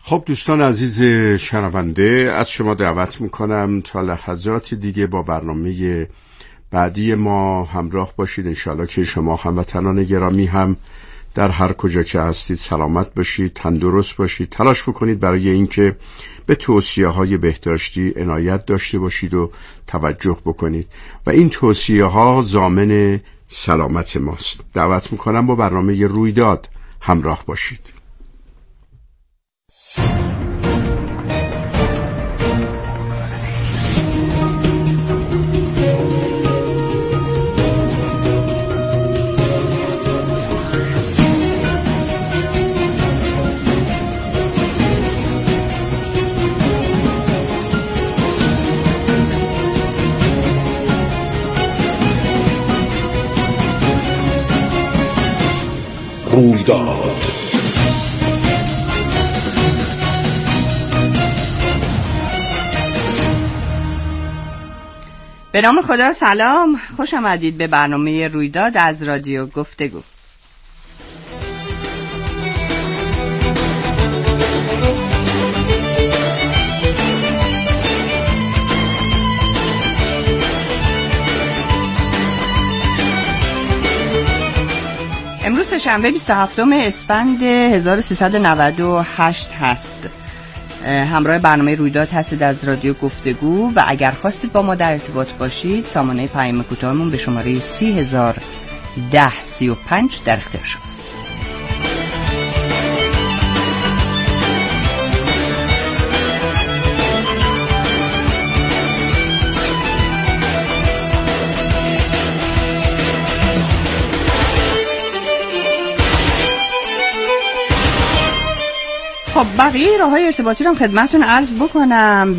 خب دوستان عزیز شنونده، از شما دعوت میکنم تا لحظات دیگه با برنامه بعدی ما همراه باشید. انشالله که شما هموطنان گرامی هم در هر کجا که هستید سلامت باشید، تندرست باشید. تلاش بکنید برای اینکه به توصیه‌های بهداشتی عنایت داشته باشید و توجه بکنید و این توصیه‌ها ضامن سلامت ماست. دعوت میکنم با برنامه رویداد همراه باشید. رویداد. به نام خدا. سلام، خوش آمدید به برنامه رویداد از رادیو گفتگو. امروز شنبه 27 اسفند 1398 هست. همراه برنامه رویداد هستید از رادیو گفتگو و اگر خواستید با ما در ارتباط باشید سامانه پیام کوتاهمون به شماره 301035 در اختیار شماست. خب بقیه راه‌های ارتباطی رو خدمتتون عرض بکنم.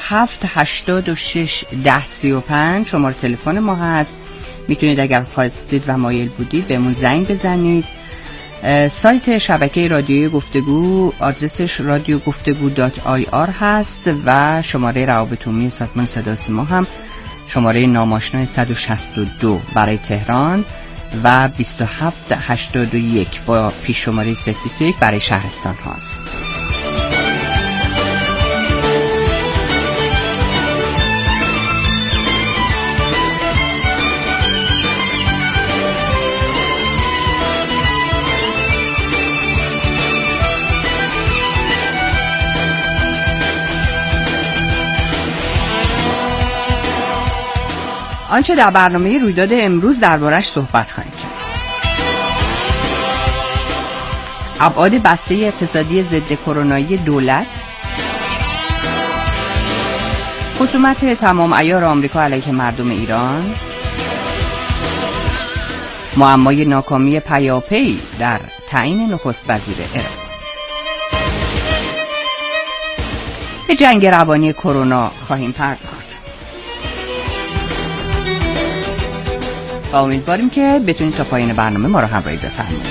27861035 شماره تلفن ما هست. میتونید اگر خواستید و مایل بودید بهمون زنگ بزنید. سایت شبکه رادیوی گفتگو آدرسش radiogoftegu.ir هست و شماره روابط عمومی سازمان صدا و سیما هم شماره ناماشنا 162 برای تهران و 2781 با پیش شماره 021 برای شهرستان هاست. آنچه در برنامه رویداد امروز دربارش صحبت خواهیم کرد: ابعاد بسته اقتصادی ضد کرونایی دولت، خصومت تمام عیار آمریکا علیه مردم ایران، معمای ناکامی پیاپی در تعیین نخست وزیر عراق، به جنگ روانی کرونا خواهیم پرداخت. و امیدواریم که بتونید تا پایان برنامه ما رو همراهی بفرمایید.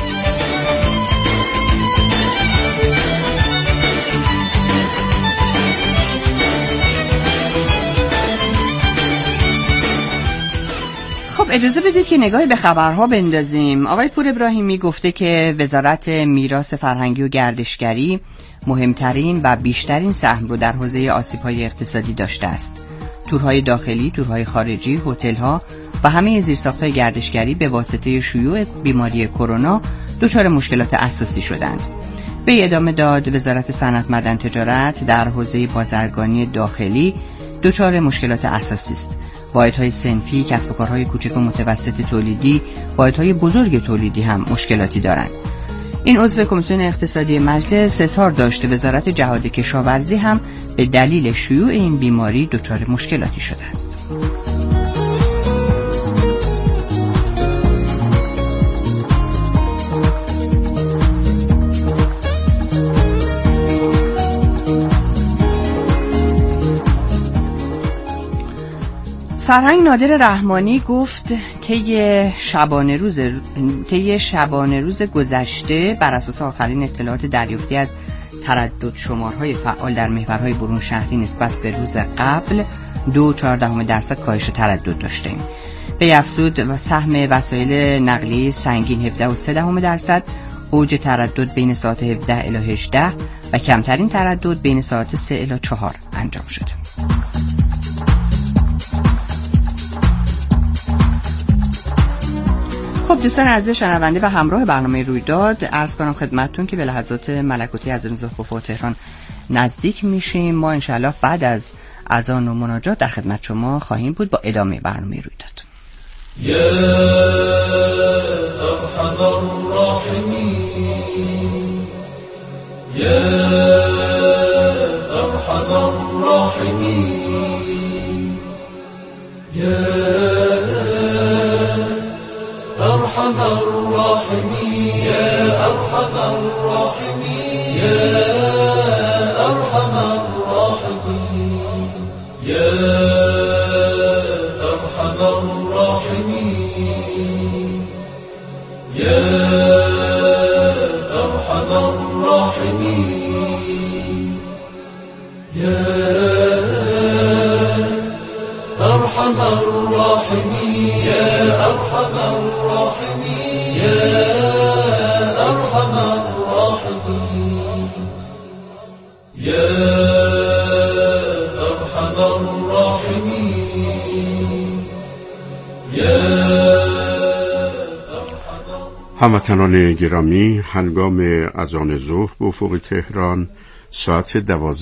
خب اجازه بدید که نگاهی به خبرها بندازیم. آقای پور ابراهیمی گفته که وزارت میراث فرهنگی و گردشگری مهمترین و بیشترین سهم رو در حوزه آسیب‌های اقتصادی داشته است. تورهای داخلی، تورهای خارجی، هتل‌ها و همه زیرساخت‌های گردشگری به واسطه شیوع بیماری کرونا دچار مشکلات اساسی شدند. به ادامه داد وزارت صنعت معدن تجارت در حوزه بازرگانی داخلی دچار مشکلات اساسی است. واحدهای صنفی، کسب و کارهای کوچک و متوسط تولیدی، واحدهای بزرگ تولیدی هم مشکلاتی دارند. این عضو کمیسیون اقتصادی مجلس اظهار داشت وزارت جهاد کشاورزی هم به دلیل شیوع این بیماری دچار مشکلاتی شده است. سرهنگ نادر رحمانی گفت طی شبانه روز گذشته بر اساس آخرین اطلاعات دریافتی از تردد شمارهای فعال در محورهای برون شهری نسبت به روز قبل 2.4% کاهش تردد داشتیم. به افزود و سهم وسایل نقلیه سنگین 17.3%، اوج تردد بین ساعت 17 الی 18 و کمترین تردد بین ساعت 3 الی 4 انجام شده. خب دوستان عزیز شنونده و همراه برنامه رویداد، عرض کنم خدمتتون که به لحظات ملکوتی از ظهر به تهران نزدیک میشیم. ما انشاءالله بعد از اذان و مناجات در خدمت شما خواهیم بود با ادامه برنامه رویداد. یا ارحم الراحمین، یا ارحم الراحمین، یا ارحم الراحمین، یا ارحم الراحمین، یا ارحم الراحمین، یا ارحم الراحمین، یا ارحم الراحمین، یا ارحم الراحمین، یا ارحم الراحمین، یا ارحم الراحمین، یا ارحم الراحمین، یا هموطنان گرامی، هنگام اذان ظهر به افق تهران ساعت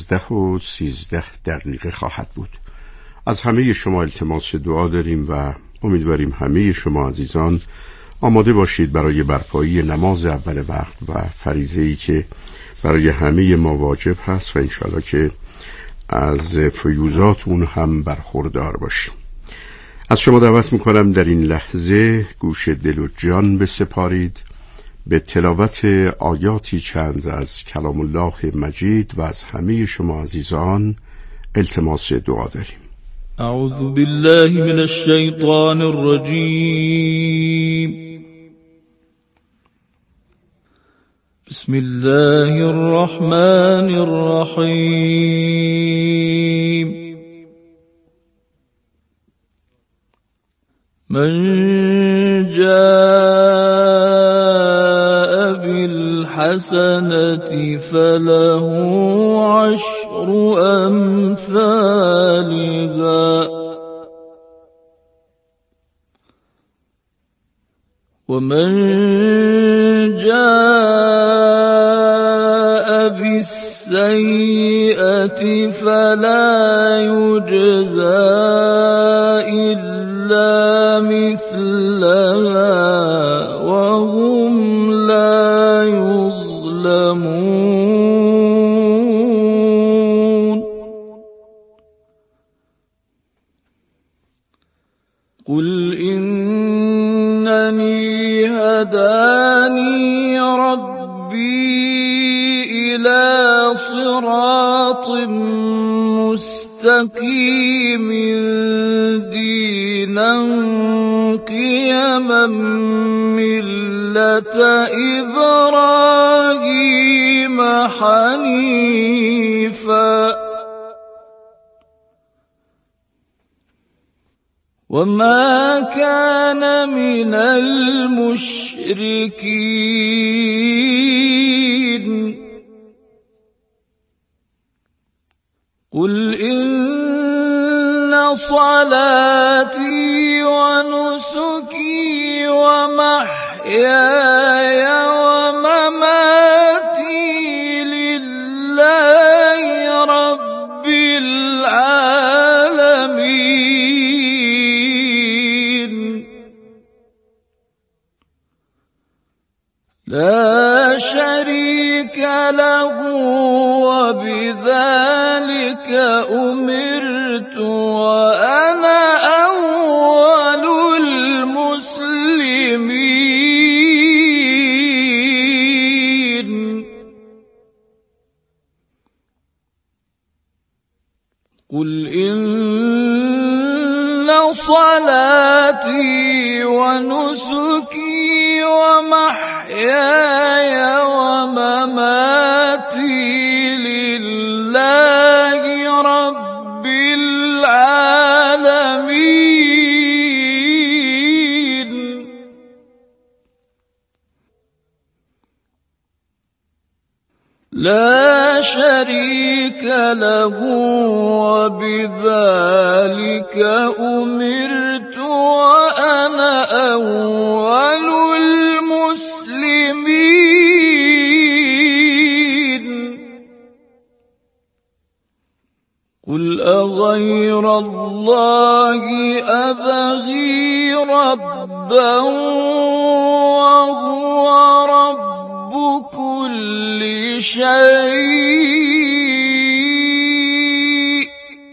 12:13 خواهد بود. از همه شما التماس دعا داریم و امیدواریم همه شما عزیزان آماده باشید برای برپایی نماز اول وقت و فریضه‌ای که برای همه ما واجب هست و انشاءالله که از فیوزات اون هم برخوردار باشیم. از شما دعوت میکنم در این لحظه گوش دل و جان بسپارید به تلاوت آیاتی چند از کلام الله مجید و از همه شما عزیزان التماس دعا داریم. اعوذ بالله من الشیطان الرجیم. بسم الله الرحمن الرحیم. من جاء بالحسنة فله عشر أمثالها ومن جاء بالسيئة فلا يجزى إلا مثلها وهم لا يظلمون. قل إنني هداني ربي إلى صراط مستقيم دينا قيما ملة إبراهيم حنيفا وما كان من المشركين. قل إن صلاتي ونسكي ومحياي ومماتي لله رب العالمين لا شريك له وبذلك أمرت وأنا أول المسلمين. قل إن صلاتي ونسكي ومحياي ومماتي لله رب العالمين لا شريك له وبذلك أمرت وأنا أول المسلمين قل أغير الله أبغي ربا وهو رب كل شيء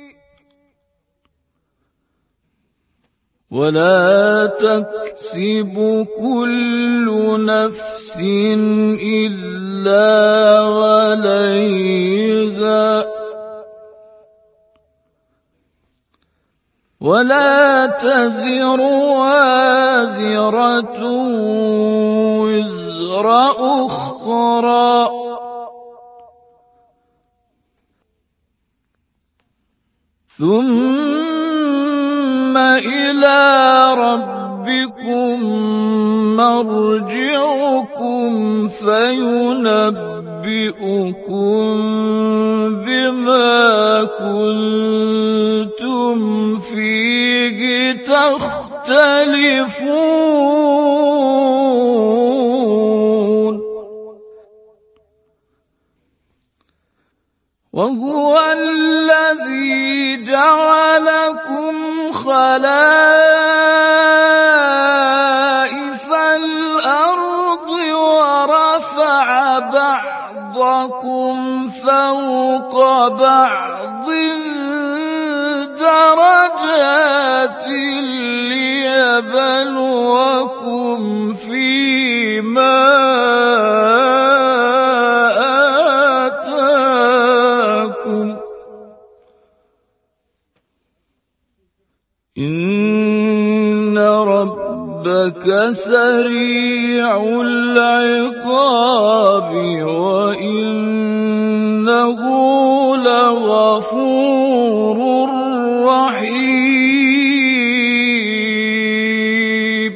ولا تكسب كل نفس إلا عليها ولا تزر وازرة وزر أخرى ثم إلى ربكم مرجعكم فينبئكم بما كنتم فيه تختلفون وهو الذي جعلكم خلائف الأرض ورفع بعضكم فوق بعض درجات ليبلوكم فيما آتاكم إن ربك سريع العقاب وإنه لغفور رحيم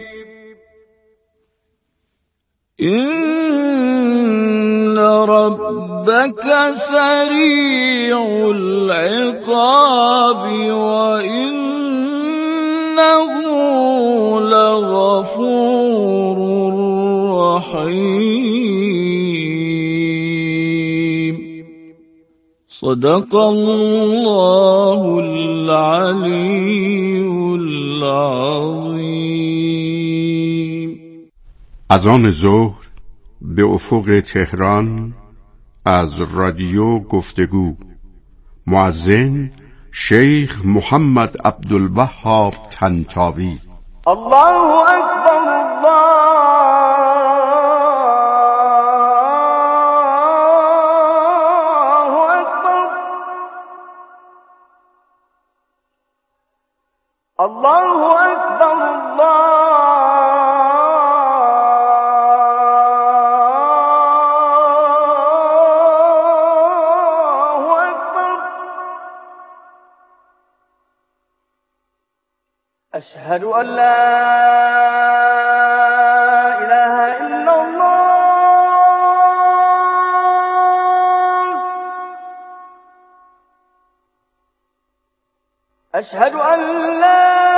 إن ربك سريع العقاب وإنه لغفور رحيم صدق الله العلي العظيم. اذان ظهر به افق تهران از رادیو گفتگو. مؤذن شیخ محمد عبدالوهاب طنطاوی. الله اکبر الله اکبر الله اکبر الله اکبر أشهد أن لا إله إلا الله أشهد أن لا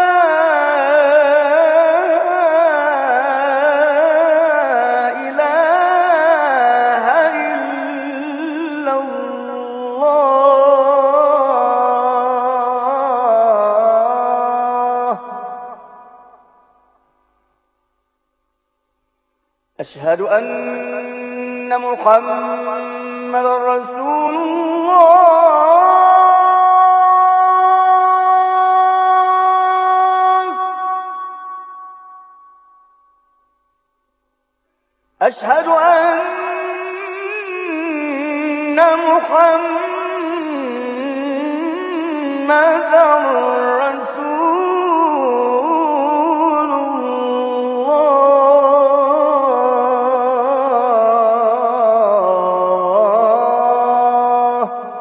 إله إلا الله أشهد أن محمد رسول الله أشهد أن محمد رسول الله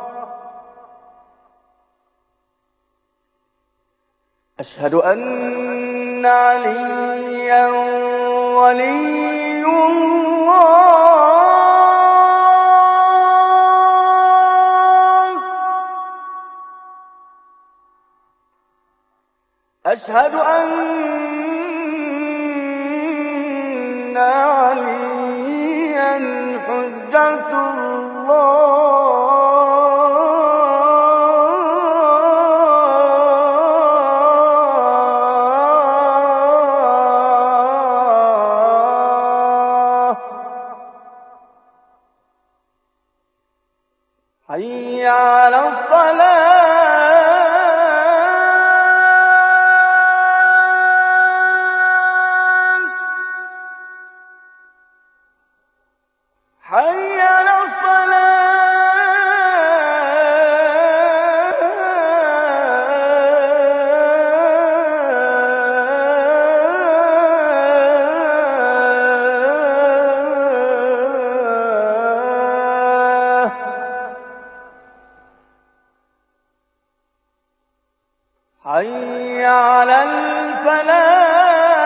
أشهد أن عليا ولي الله أشهد أن عليا حجة الله حي على الصلاة حي على الصلاة حي على الفلاح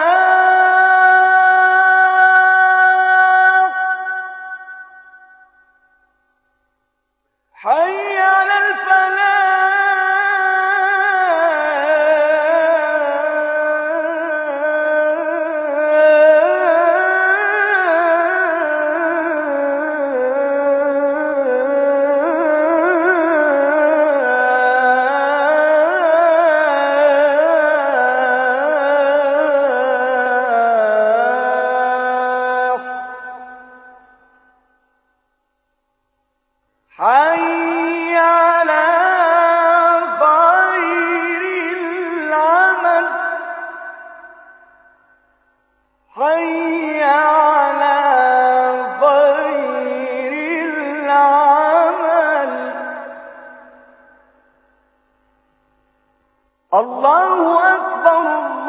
حي على الفلاح حي على خير العمل حي على خير العمل الله أكبر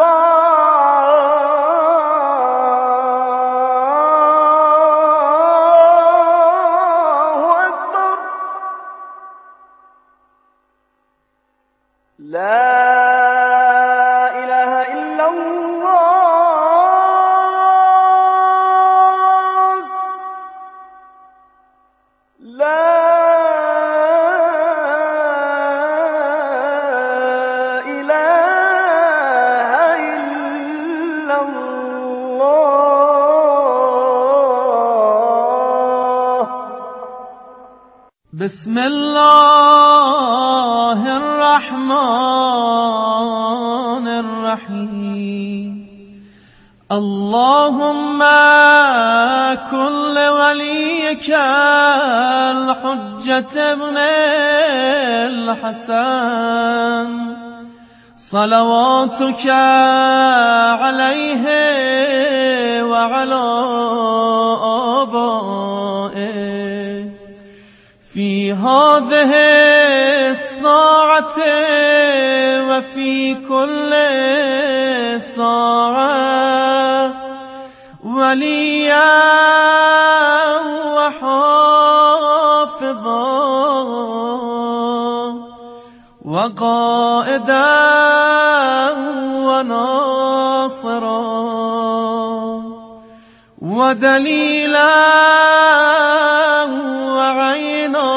الله أكبر لا إله إلا الله لا إله إلا الله بسم الله الرحمن الرحيم اللهم كن لوليك الحجة ابن الحسن صلواتك عليه وعلى آبائه في هذه الساعة وفي كل ساعة وليا وحافظا وقائدا وناصرا ودليلا وعينا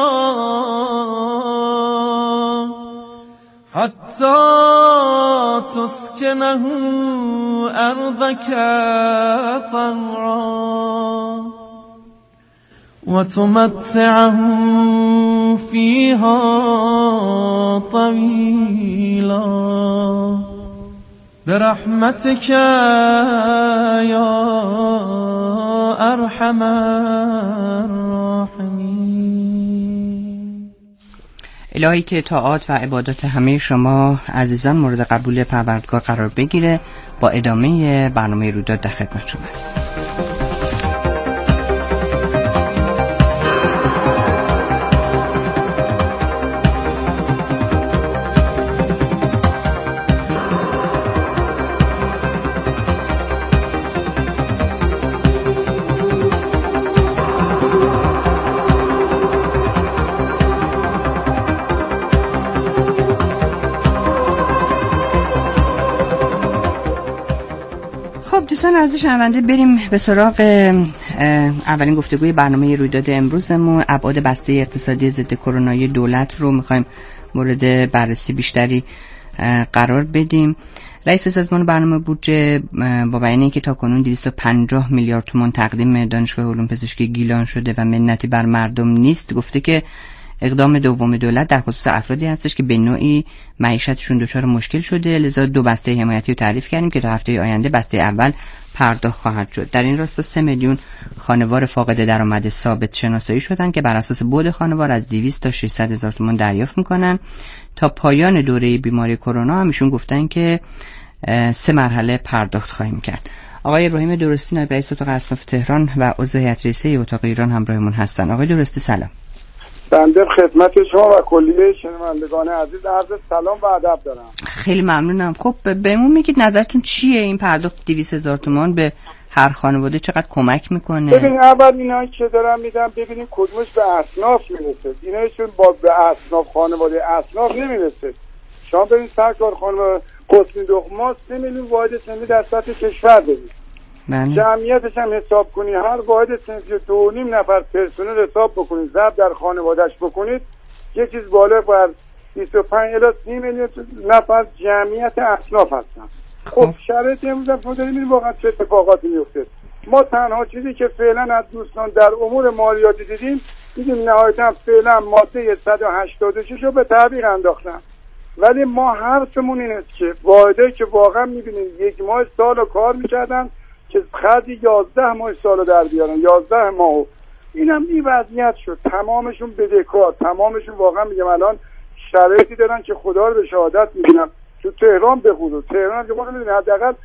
حتى تسكنه أرضك طوعا وتمتعه فيها طويلا برحمتك يا أرحم الراحمين. الهی که طاعات و عبادات همه شما عزیزان مورد قبول پروردگار قرار بگیره. با ادامه برنامه رویداد در خدمت شما است. خب دوستان عزیز شنونده، بریم به سراغ اولین گفتگوی برنامه رویداد امروزمون. ابعاد بسته اقتصادی ضد کرونایی دولت رو میخوایم مورد بررسی بیشتری قرار بدیم. رئیس سازمان برنامه بودجه با بیان اینکه تاکنون 250 میلیارد تومان تقدیم دانشگاه علوم پزشکی گیلان شده و منتی بر مردم نیست، گفته که اقدام دوم دولت در خصوص افرادی هستش که به نوعی معیشتشون دچار مشکل شده، لذا 2 بسته حمایتی رو تعریف کردیم که تا هفته آینده بسته اول پرداخت خواهد شد. در این راستا 3 میلیون خانوار فاقد درآمد ثابت شناسایی شدن که بر اساس بعد خانوار از 200 تا 600 هزار تومان دریافت میکنن. تا پایان دوره بیماری کرونا هم ایشون گفتن که 3 مرحله پرداخت خواهیم کرد. آقای ابراهیم درستی، نایب رئیس اتاق اصناف تهران و عضو هیئت رئیسه اتاق ایران همراهمون هستن. آقای درستی سلام. بنده خدمت شما و کلیه شنوندگان عزیز عرض سلام و ادب دارم. خیلی ممنونم. خب بهمون میگید نظرتون چیه این پرداخت 200,000 تومان به هر خانواده چقدر کمک میکنه؟ ببین اول اینایی که دارم میدم ببینیم کدومش به اصناف میرسه. اینایشون با به اصناف خانواده اصناف نمیرسه. شما ببین سرکار خانم قسمی دخماس 3 میلیون واحد سنفی در سطح کشور داریم. جمعیتش هم حساب کنی هر واحد سنفی 2.5 نفر پرسنل حساب بکنید ضرب در خانوادهش بکنید یه چیز بالا بر 25 الی 30 میلیون نفر جمعیت اصناف هستن. خب شرایط امروز هم ما داریم واقعا چه اتفاقاتی میفته. ما تنها چیزی که فعلا از دوستان در امور مالیاتی دیدیم نهایتا فعلا ماده 186 رو به تعویق انداختن. ولی ما حرفمون این است که واحدایی که واقعا میبینیم 1 ماه سال رو کار میکردن که خرجی 11 ماه سال در بیارن 11 ماه. اینم این وضعیت شد. تمامشون بدهکار، تمامشون واقعا میگم الان شرایطی دارن که خدا رو به شهادت میبینم. تو تهران به خصوص تهران که ما میبینیم حداقل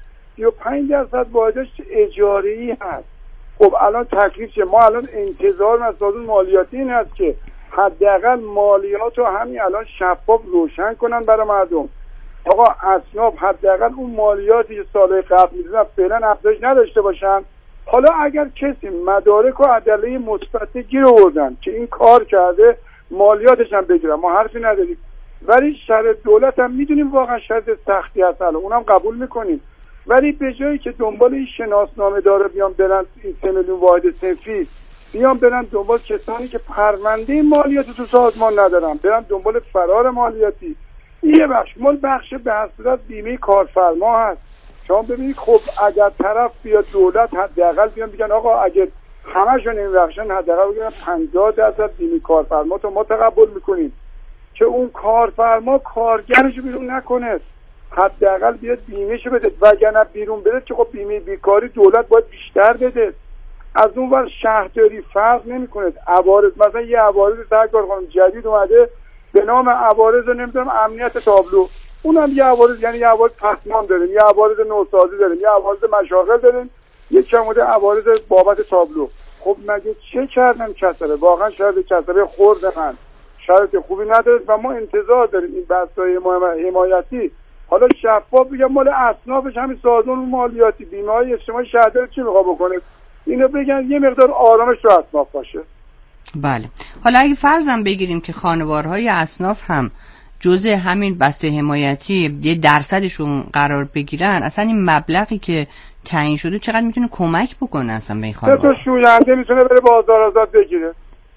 35% واحدش اجاره‌ای هست. خب الان تکلیف چیه؟ ما الان انتظار از سازمان مالیاتی این هست که حداقل مالیات رو همین الان شفاف روشن کنن برای مردم. آقا اصناف حداقل اون مالیاتی که سال قبل میدونن فعلا افزایش نداشته باشن. حالا اگر کسی مدارک و ادله مثبت گیر آوردن که این کار کرده مالیاتش هم بگیرن، ما حرفی نداریم. ولی شرط دولت هم میدونیم واقعا شرط سختی هست، اونم قبول میکنیم. ولی به جایی که دنبال این شناسنامه داره بیان برن این 3 میلیون واحد صنفی بیان برن دنبال کسانی که پرونده مالیاتی تو سازمان ندارن، برن دنبال فرار مالیاتی. یه بخش به هر صورت بیمه کارفرما هست. شما ببینید خب اگر طرف بیاد دولت حداقل بیان بگن آقا اگه همشون این بخشن حداقل بگن 50% بیمه کارفرما تو ما تقبل میکنیم که اون کارفرما کارگرشو بیرون نکنه، حداقل بیاد بیمهشو بده، وگرنه بیرون بده که خب بیمه بیکاری دولت باید بیشتر بده. از اون ور شهرداری فرق نمیکنه. عوارض مثلا یه عوارض سرکار خانم جدید اومده به نام عوارض نمیدونم امنیت تابلو، اونم یه عوارض یعنی یه عوارض پسمان داریم، یه عوارض نوسازی داریم، یه عوارض مشاغل داریم، یه چموده عوارض بابت تابلو. خب مگه چه کردن کسره؟ واقعا شرط کسره خورد من شرط خوبی نداره و ما انتظار داریم این بحث‌های حمایتی حالا شفاف بگم مال اصنافش همین سازمان مالیاتی بیمه های اجتماعی شهرداری چی میخواد بکنه اینو بگن یه مقدار آرامش تو اصناف باشه. بله حالا اگه فرضم بگیریم که خانوارهای اصناف هم جزء همین بسته حمایتی یه درصدشون قرار بگیرن، اصلا این مبلغی که تعیین شده چقدر میتونه کمک بکنه اصلا به این خانوار؟ تو شوینده میتونه بره بازار آزاد بگیره.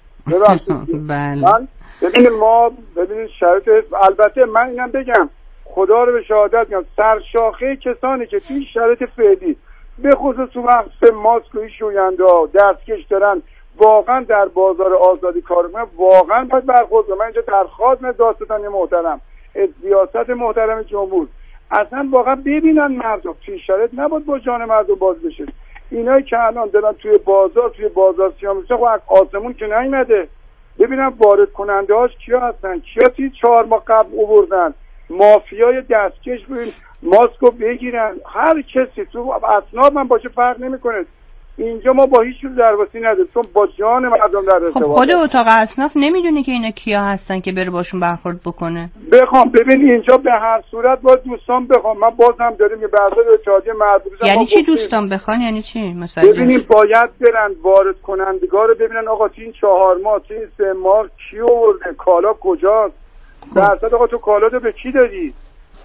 بله ببینید شرایط البته من اینم بگم خدا رو به شهادت میگم سرشاخه کسانی که توی شرایط فعلی به خصوص تو بحث ماسک و شوینده ها دستکش دارن واقعا در بازار آزادی کار میکنن، واقعا باید برخورد کنن. من اینجا درخواست من داستان محترم از ریاست محترم جمهور اصلا واقعا ببینن مردم توی شرایط نباید با جان مردم باز بشه. اینایی که الان دارن توی بازار سیاه میشه خب آسمون که نیومده. ببینم وارد کننده هاش کیا هستن، کیا توی 4 ماه قبل آوردن، مافیای دستکش ببین ماسکو بگیرن. هر کسی تو اصناف من باشه فرق نمیکنه. اینجا ما با هیچ چیز درواسی نداریم چون با جان مردم در ارتباط. خب خود اتاق اصناف نمیدونه که اینا کیا هستن که بره باشون برخورد بکنه؟ ببین اینجا به هر صورت با دوستان بخوام من بازم داریم یه بردار چارجی مربوط یعنی چی دوستان بخوان یعنی چی مثلا ببینیم باید برن وارد کنندگار رو ببینن آقا تو این 4 ماه تو این 3 ماه کی آورده، کالا کجاست، درصد آقا تو کالا رو به کی دادی.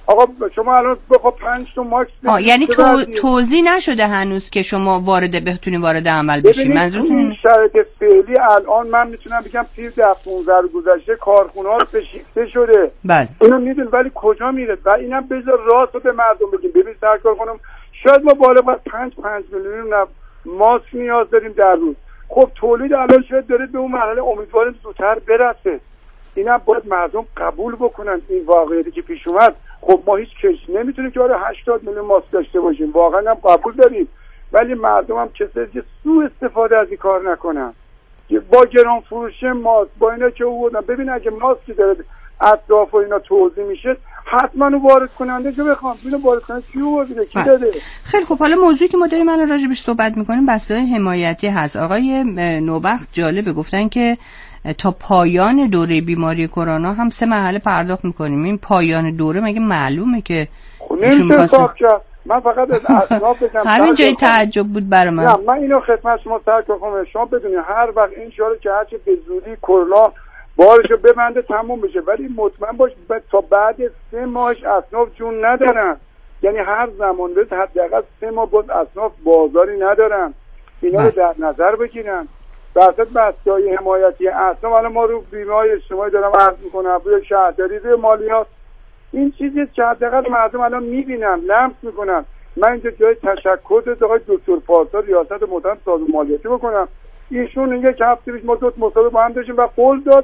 آقا شما الان بخوا 5 تا ماکس یعنی توضیح نشده هنوز که شما بتونی وارد عمل بشین. منظورتون این شرایط فعلی الان من میتونم بگم 10-15 رو گذشته کارخونه ها شیفته شده. بله اینو میدون ولی کجا میره؟ و اینم بذار راست رو به مردم بگیم. ببین سرکار خانم شاید ما بالا باید 5 میلیون ماسک نیاز داریم در روز. خب تولید الان شاید داره به اون مرحله، امیدواریم زودتر برسه. اینا باید مردم قبول بکنن این واقعیتی که پیش اومد. خب ما هیچ کش نمیتونیم که 80 میلیون ماسک داشته باشیم، واقعا هم قبول داریم، ولی مردم هم کسی که سوء استفاده از این کار نکنن. با گران فروش ماسک با اینا که آوردن، ببین اگه ماسکی داره اطراف و اینا توزیع میشه حتما وارد کننده جو بخوام اینو وارد کننده کی آورده کی داده. خیلی خب، حالا موضوعی که ما داریم الان راجع بهش صحبت میکنیم بسته حمایتی هست. آقای نوبخت جالبه گفتن که تا پایان دوره بیماری کرونا هم 3 مرحله پرداخت میکنیم. این پایان دوره مگه معلومه که نمیشه حساب کرد؟ من فقط از اصناف بگم همین جای تعجب بود برای من. نه من اینو خدمت شما سرکار خانم شما بدونید هر وقت این شاره که هرچه به زودی کرونا بارشو ببنده تموم بشه، ولی مطمئن باش تا بعد 3 ماهش اصناف جون ندارن. یعنی هر زمان بس حداقل 3 ماه باز اصناف بازاری ندارن. اینا رو در نظر بگیرن. درصد بسته‌های حمایتی اصناف الان ما رو بیمه‌های اجتماعی دارم عرض میکنم، روی شهرداری، روی مالیات، این چیزی که حداقل مردم الان میبینن لمس میکنن. من اینجا جای تشکر آقای دکتر پارسا ریاست محترم سازمان مالیاتی بکنم. ایشون یک هفته پیش ما 2 مصاحبه با هم داشتیم و قول داد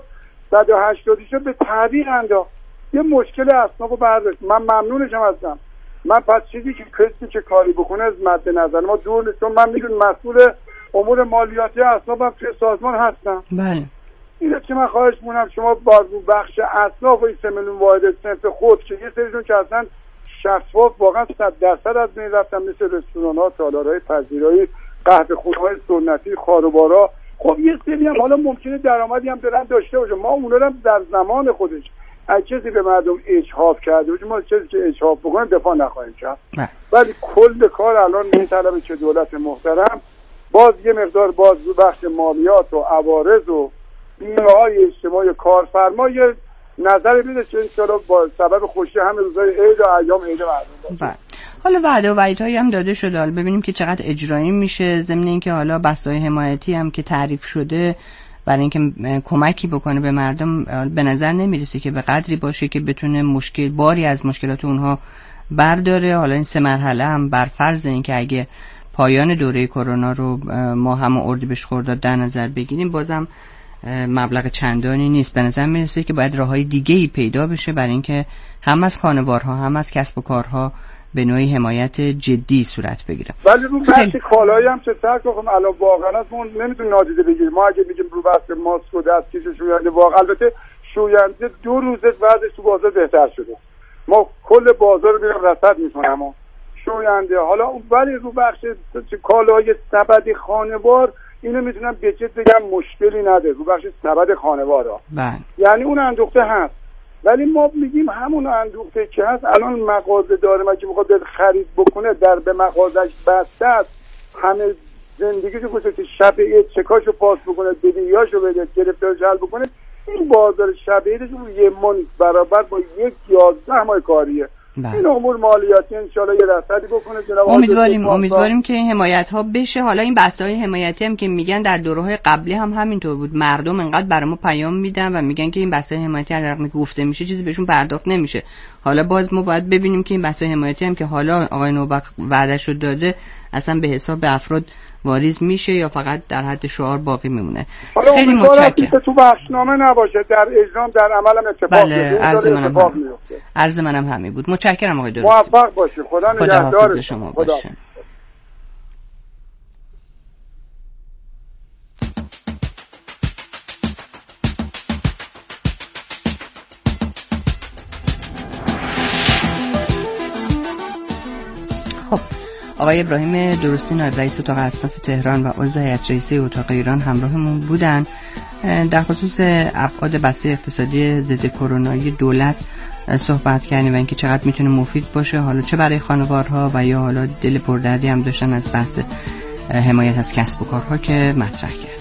180 شد به تعویق انداخت. یه مشکل اصنافو برداشت. من ممنونشم هستم. من پس چیزی که کسی که کاری بکنه از مد نظر ما دور نیست، چون من میدونم مسئول امور مالیاتی اصنافم توی سازمان هستم. بله. اینه که من خواهش می‌کنم شما با بخش اصناف و 3 میلیون واحد صنف خود که یه سریشون که اصلا شفاف واقعا 100% از بین رفتن، مثل رستوران‌ها، تالارهای پذیرایی، قهوه‌خونه‌های سنتی، خاروبارا. خب یه سری هم حالا ممکنه درآمدی هم دارن داشته باشه، ما اونا رو هم در زمان خودش اگه کسی به مردم اجحاف کرده باشه ما چیزی که اجحاف بکنه دفاع نخواهیم کرد. ولی کل کار الان میطلبه که دولت محترم باز یه مقدار باز بخش مالیات و عوارض و بیمه‌های اجتماعی کارفرما یه نظر بده که انشالله با سبب خوشی همه روزهای عید و ایام عید مردم باشه. حالا وعده و وعیدهایی هم داده شده، حالا ببینیم که چقدر اجرایی میشه. ضمن اینکه حالا بسته‌های حمایتی هم که تعریف شده برای اینکه کمکی بکنه به مردم، به نظر نمیرسه که به قدری باشه که بتونه باری از مشکلات اونها برداره. حالا این 3 مرحله هم بر فرض اینکه اگه پایان دوره کرونا رو ما هم اردیبهشت خرداد در نظر بگیریم بازم مبلغ چندانی نیست. به نظر میرسه که باید راههای دیگه‌ای پیدا بشه برای اینکه هم از خانوارها هم از کسب و کارها به نوعی حمایت جدی صورت بگیره. ولی رو بحث کالایی هم چه سر کنم الان واقعا از اون نمیتونیم نادیده بگیریم. ما اگه میگیم رو بحث ماسک و دستکش شوینده، واقعا البته شوینده 2 روزه وضعش تو بازار بهتر شده، ما کل بازار رو میرم رصد میکنم و شوینده. حالا ولی رو بخش کالای سبد خانوار اینو میتونم به جد بگم مشکلی نداره رو بخش سبد خانوارا. یعنی اون اندوخته هست، ولی ما میگیم همون اندوخته که هست الان مغازه داره ما که میخواد خرید بکنه در به مغازش بسته است، همه زندگیشو گذاشته شب عید چکاشو پاس بکنه، بدهیاشو بده، گرفتارش حل بکنه. این بازار شب عیدش یه من برابر با 11 ماه کاریه. این امور مالیاتی انشالله یه رصدی بکنه جناب. امیدواریم که این حمایت ها بشه. حالا این بسته‌های حمایتی هم که میگن در دوره‌های قبلی هم همینطور بود، مردم انقدر برای ما پیام میدن و میگن که این بسته‌های حمایتی هر رقمی که گفته میشه چیزی بهشون پرداخت نمیشه. حالا باز ما باید ببینیم که این بسته‌های حمایتی هم که حالا آقای نوبخت وعده‌شو داده اصلا به حساب افراد واریز میشه یا فقط در حد شعار باقی میمونه. خیلی متشکرم. تو بخشنامه نباشه، در اجرام در عمل هم اتفاق میفته. عرض منم همین بود. متشکرم آقای درستی. موفق باشید. خدا نگهدار شما باشه. آقای ابراهیم درستی نایب رئیس اتاق اصناف تهران و عضو هیئت رئیسه اتاق ایران همراهمون بودن. در خصوص ابعاد بسته اقتصادی ضد کرونایی دولت صحبت کردیم و اینکه چقدر میتونه مفید باشه، حالا چه برای خانوارها و یا حالا دل پردردی هم داشتن از بحث حمایت از کسب و کارها که مطرح کرد.